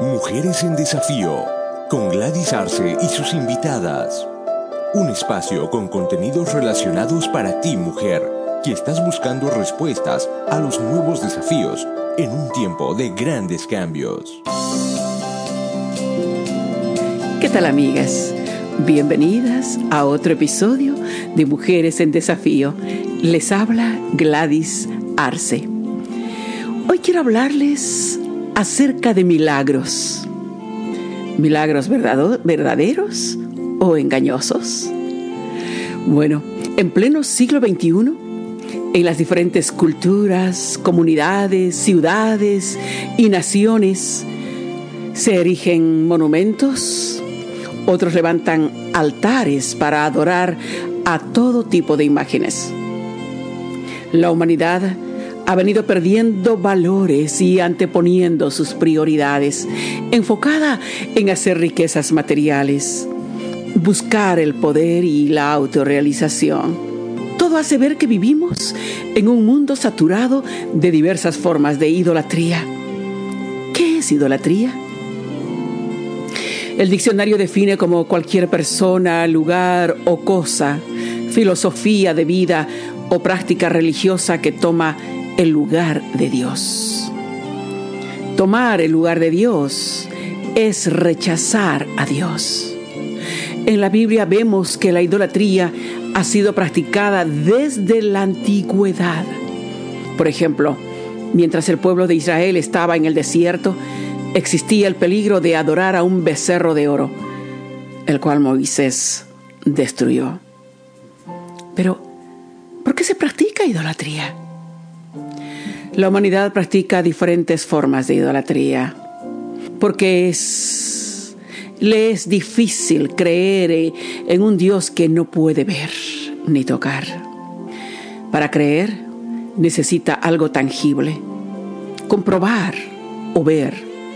Mujeres en Desafío, con Gladys Arce y sus invitadas. Un espacio con contenidos relacionados para ti, mujer, que estás buscando respuestas a los nuevos desafíos en un tiempo de grandes cambios. ¿Qué tal, amigas? Bienvenidas a otro episodio de Mujeres en Desafío. Les habla Gladys Arce. Hoy quiero hablarles acerca de milagros. ¿Milagros verdaderos o engañosos? Bueno, en pleno siglo XXI, en las diferentes culturas, comunidades, ciudades y naciones, se erigen monumentos, otros levantan altares para adorar a todo tipo de imágenes. La humanidad ha venido perdiendo valores y anteponiendo sus prioridades, enfocada en hacer riquezas materiales, buscar el poder y la autorrealización. Todo hace ver que vivimos en un mundo saturado de diversas formas de idolatría. ¿Qué es idolatría? El diccionario define como cualquier persona, lugar o cosa, filosofía de vida o práctica religiosa que toma el lugar de Dios. Tomar el lugar de Dios es rechazar a Dios. En la Biblia vemos que la idolatría ha sido practicada desde la antigüedad. Por ejemplo, mientras el pueblo de Israel estaba en el desierto, existía el peligro de adorar a un becerro de oro, el cual Moisés destruyó. Pero, ¿por qué se practica idolatría? La humanidad practica diferentes formas de idolatría porque le es difícil creer en un Dios que no puede ver ni tocar. Para creer, necesita algo tangible, comprobar o ver.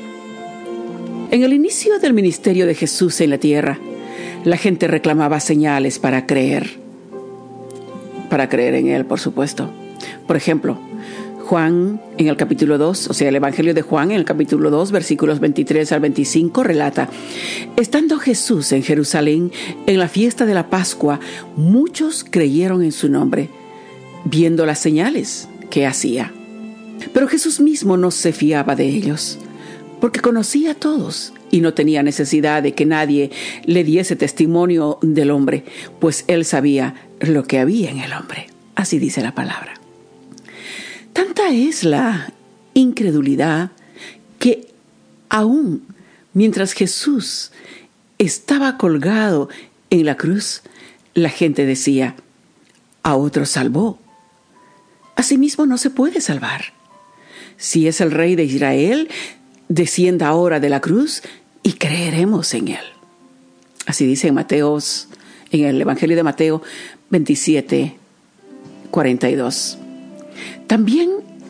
En el inicio del ministerio de Jesús en la tierra, la gente reclamaba señales para creer en Él, por supuesto. Por ejemplo, Juan, en el capítulo 2, o sea, el Evangelio de Juan, en el capítulo 2, versículos 23 al 25, relata: estando Jesús en Jerusalén, en la fiesta de la Pascua, muchos creyeron en su nombre, viendo las señales que hacía. Pero Jesús mismo no se fiaba de ellos, porque conocía a todos y no tenía necesidad de que nadie le diese testimonio del hombre, pues Él sabía lo que había en el hombre. Así dice la palabra. Tanta es la incredulidad que aún mientras Jesús estaba colgado en la cruz, la gente decía: a otro salvó, a sí mismo no se puede salvar. Si es el Rey de Israel, descienda ahora de la cruz y creeremos en Él. Así dice en el Evangelio de Mateo 27, 42. También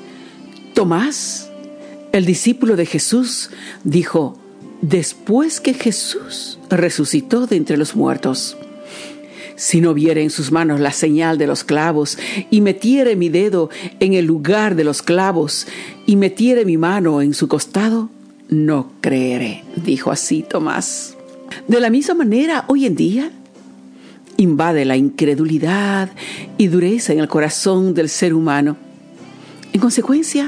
Tomás, el discípulo de Jesús, dijo, después que Jesús resucitó de entre los muertos: si no viere en sus manos la señal de los clavos, y metiere mi dedo en el lugar de los clavos, y metiere mi mano en su costado, no creeré. Dijo así Tomás. De la misma manera, hoy en día, invade la incredulidad y dureza en el corazón del ser humano. En consecuencia,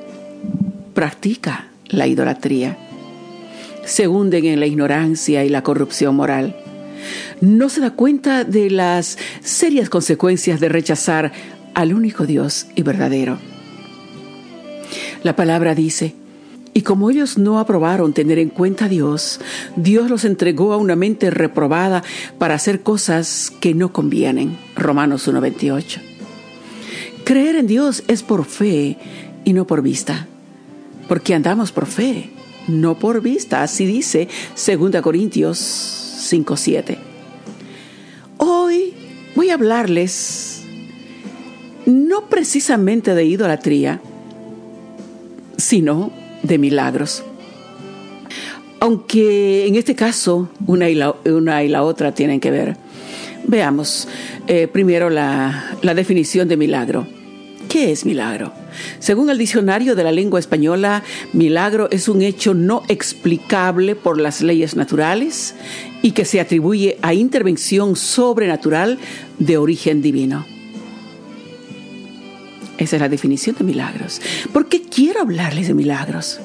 practica la idolatría. Se hunden en la ignorancia y la corrupción moral. No se da cuenta de las serias consecuencias de rechazar al único Dios y verdadero. La palabra dice: y como ellos no aprobaron tener en cuenta a Dios, Dios los entregó a una mente reprobada para hacer cosas que no convienen. Romanos 1:28. Creer en Dios es por fe y no por vista, porque andamos por fe, no por vista. Así dice 2 Corintios 5:7. Hoy voy a hablarles no precisamente de idolatría, sino de milagros. Aunque en este caso una y la otra tienen que ver. Veamos primero la definición de milagro. ¿Qué es milagro? Según el diccionario de la lengua española, milagro es un hecho no explicable por las leyes naturales y que se atribuye a intervención sobrenatural de origen divino. Esa es la definición de milagros. ¿Por qué quiero hablarles de milagros?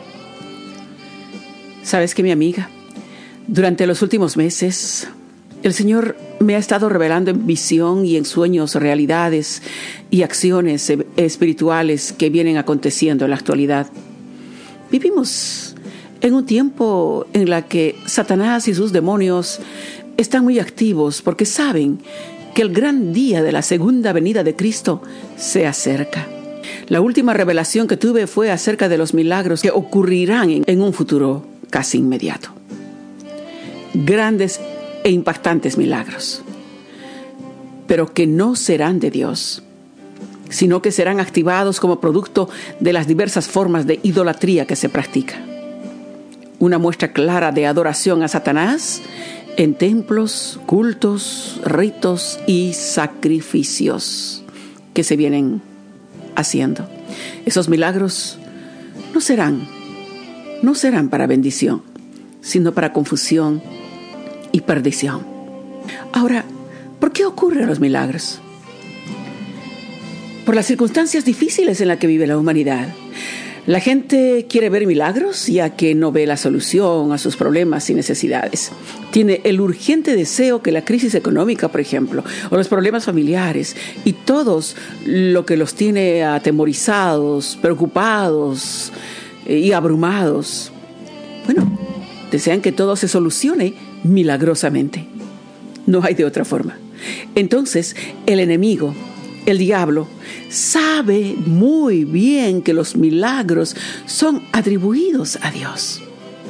¿Sabes qué, mi amiga? Durante los últimos meses, el Señor me ha estado revelando en visión y en sueños realidades y acciones espirituales que vienen aconteciendo en la actualidad. Vivimos en un tiempo en el que Satanás y sus demonios están muy activos porque saben que el gran día de la segunda venida de Cristo se acerca. La última revelación que tuve fue acerca de los milagros que ocurrirán en un futuro casi inmediato. Grandes e impactantes milagros, pero que no serán de Dios, sino que serán activados como producto de las diversas formas de idolatría que se practica. Una muestra clara de adoración a Satanás en templos, cultos, ritos y sacrificios que se vienen haciendo. Esos milagros no serán para bendición, sino para confusión y perdición. Ahora, ¿por qué ocurren los milagros? Por las circunstancias difíciles en las que vive la humanidad. La gente quiere ver milagros ya que no ve la solución a sus problemas y necesidades. Tiene el urgente deseo que la crisis económica, por ejemplo, o los problemas familiares y todos lo que los tiene atemorizados, preocupados y abrumados. Bueno, desean que todo se solucione milagrosamente. No hay de otra forma. Entonces, el enemigo, el diablo, sabe muy bien que los milagros son atribuidos a Dios.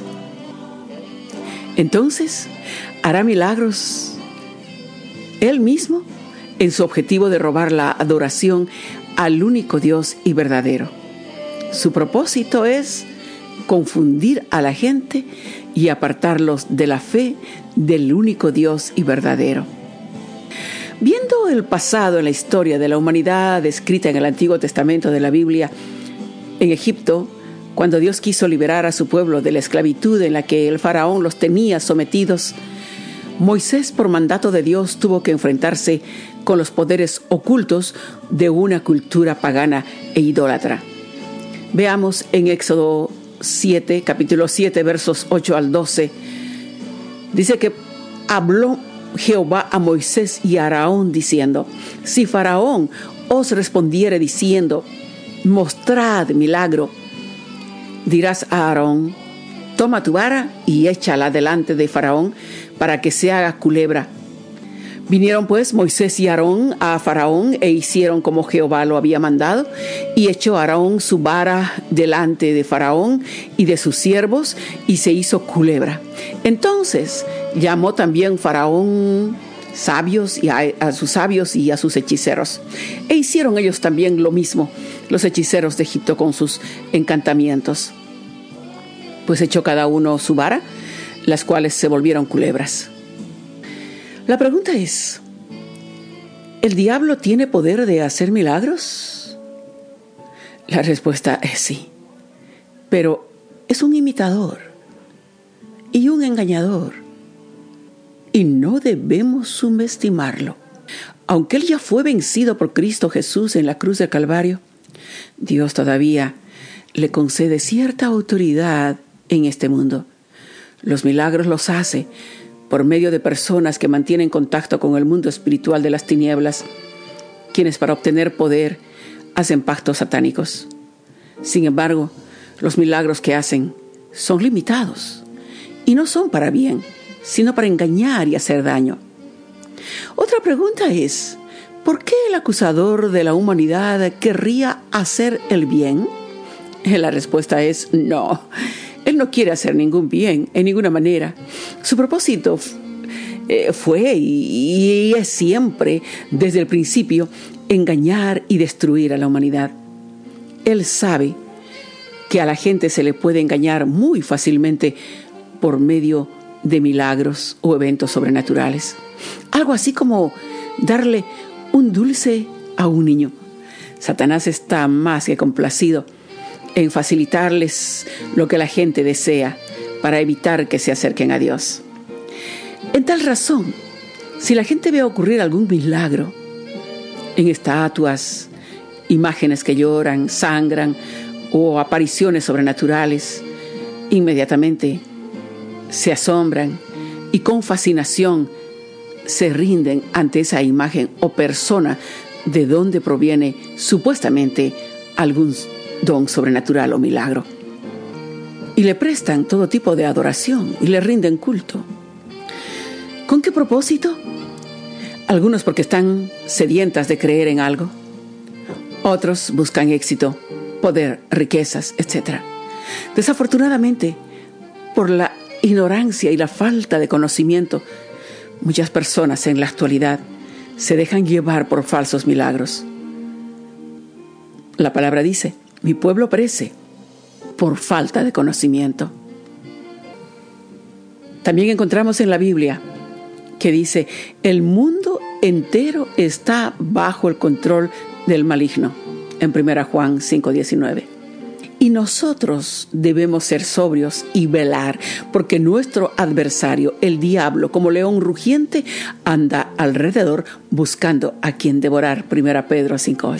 Entonces, hará milagros él mismo en su objetivo de robar la adoración al único Dios y verdadero. Su propósito es confundir a la gente y apartarlos de la fe del único Dios y verdadero. Viendo el pasado en la historia de la humanidad descrita en el Antiguo Testamento de la Biblia, en Egipto, cuando Dios quiso liberar a su pueblo de la esclavitud en la que el faraón los tenía sometidos, Moisés, por mandato de Dios, tuvo que enfrentarse con los poderes ocultos de una cultura pagana e idólatra. Veamos en Éxodo 7, capítulo 7, versos 8 al 12. Dice que habló Jehová a Moisés y a Aarón diciendo: si Faraón os respondiere diciendo: mostrad milagro, dirás a Aarón: toma tu vara y échala delante de Faraón para que se haga culebra. Vinieron pues Moisés y Aarón a Faraón e hicieron como Jehová lo había mandado, y echó Aarón su vara delante de Faraón y de sus siervos, y se hizo culebra. Entonces llamó también Faraón sabios y a sus sabios y a sus hechiceros, e hicieron ellos también lo mismo, los hechiceros de Egipto con sus encantamientos. Pues echó cada uno su vara, las cuales se volvieron culebras. La pregunta es: ¿el diablo tiene poder de hacer milagros? La respuesta es sí, pero es un imitador y un engañador, y no debemos subestimarlo. Aunque él ya fue vencido por Cristo Jesús en la cruz del Calvario, Dios todavía le concede cierta autoridad en este mundo. Los milagros los hace por medio de personas que mantienen contacto con el mundo espiritual de las tinieblas, quienes para obtener poder hacen pactos satánicos. Sin embargo, los milagros que hacen son limitados y no son para bien, sino para engañar y hacer daño. Otra pregunta es: ¿por qué el acusador de la humanidad querría hacer el bien? La respuesta es no. Él no quiere hacer ningún bien, en ninguna manera. Su propósito fue y es siempre, desde el principio, engañar y destruir a la humanidad. Él sabe que a la gente se le puede engañar muy fácilmente por medio de milagros o eventos sobrenaturales. Algo así como darle un dulce a un niño. Satanás está más que complacido en facilitarles lo que la gente desea para evitar que se acerquen a Dios. En tal razón, si la gente ve ocurrir algún milagro en estatuas, imágenes que lloran, sangran o apariciones sobrenaturales, inmediatamente se asombran y con fascinación se rinden ante esa imagen o persona de donde proviene supuestamente algún don sobrenatural o milagro. Y le prestan todo tipo de adoración y le rinden culto. ¿Con qué propósito? Algunos porque están sedientas de creer en algo. Otros buscan éxito, poder, riquezas, etc. Desafortunadamente, por la ignorancia y la falta de conocimiento, muchas personas en la actualidad se dejan llevar por falsos milagros. La palabra dice: mi pueblo perece por falta de conocimiento. También encontramos en la Biblia que dice: el mundo entero está bajo el control del maligno, en 1 Juan 5:19. Y nosotros debemos ser sobrios y velar, porque nuestro adversario, el diablo, como león rugiente, anda alrededor buscando a quien devorar. 1 Pedro 5:8.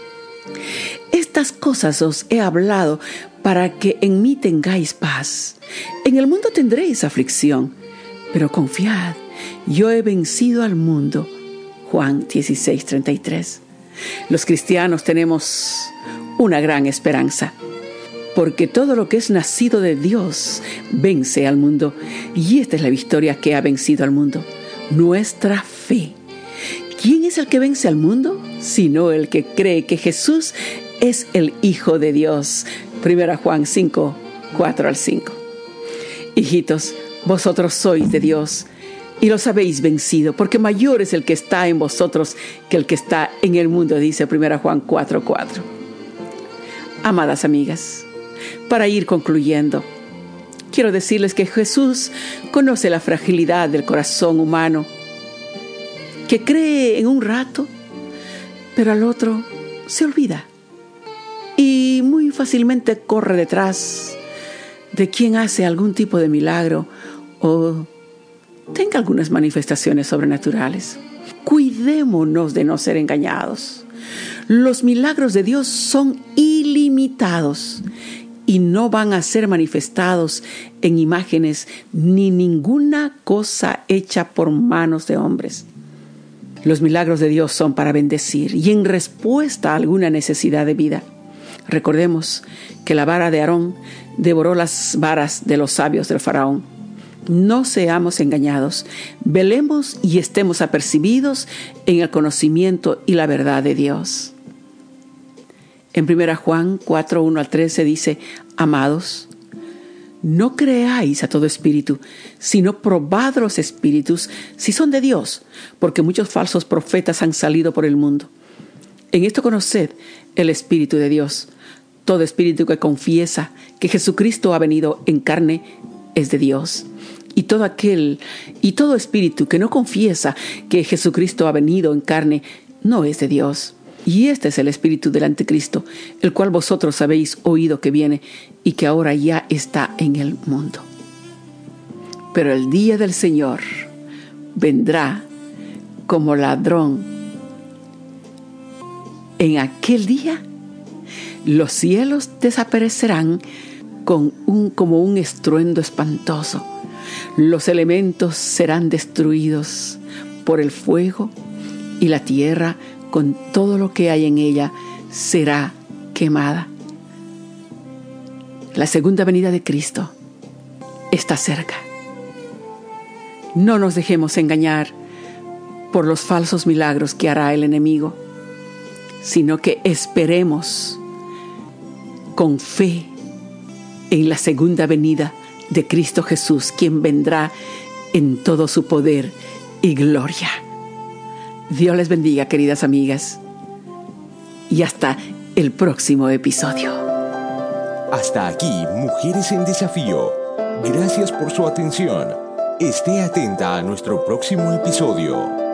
Estas cosas os he hablado para que en mí tengáis paz. En el mundo tendréis aflicción, pero confiad, yo he vencido al mundo. Juan 16:33. Los cristianos tenemos una gran esperanza, porque todo lo que es nacido de Dios vence al mundo, y esta es la victoria que ha vencido al mundo: nuestra fe. ¿Quién es el que vence al mundo? Sino el que cree que Jesús es el Hijo de Dios. 1 Juan 5, 4-5. Hijitos, vosotros sois de Dios y los habéis vencido, porque mayor es el que está en vosotros que el que está en el mundo, dice 1 Juan 4:4. Amadas amigas, para ir concluyendo, quiero decirles que Jesús conoce la fragilidad del corazón humano, que cree en un rato, pero al otro se olvida y muy fácilmente corre detrás de quien hace algún tipo de milagro o tenga algunas manifestaciones sobrenaturales. Cuidémonos de no ser engañados. Los milagros de Dios son ilimitados y no van a ser manifestados en imágenes ni ninguna cosa hecha por manos de hombres. Los milagros de Dios son para bendecir y en respuesta a alguna necesidad de vida. Recordemos que la vara de Aarón devoró las varas de los sabios del faraón. No seamos engañados, velemos y estemos apercibidos en el conocimiento y la verdad de Dios. En 1 Juan 4, 1-13 dice: amados, no creáis a todo espíritu, sino probad los espíritus si son de Dios, porque muchos falsos profetas han salido por el mundo. En esto conoced el Espíritu de Dios. Todo espíritu que confiesa que Jesucristo ha venido en carne es de Dios. Y todo espíritu que no confiesa que Jesucristo ha venido en carne no es de Dios. Y este es el espíritu del anticristo, el cual vosotros habéis oído que viene y que ahora ya está en el mundo. Pero el día del Señor vendrá como ladrón. En aquel día los cielos desaparecerán como un estruendo espantoso. Los elementos serán destruidos por el fuego y la tierra con todo lo que hay en ella será quemada. La segunda venida de Cristo está cerca. No nos dejemos engañar por los falsos milagros que hará el enemigo, sino que esperemos con fe en la segunda venida de Cristo Jesús, quien vendrá en todo su poder y gloria. Dios les bendiga, queridas amigas, y hasta el próximo episodio. Hasta aquí, Mujeres en Desafío. Gracias por su atención. Esté atenta a nuestro próximo episodio.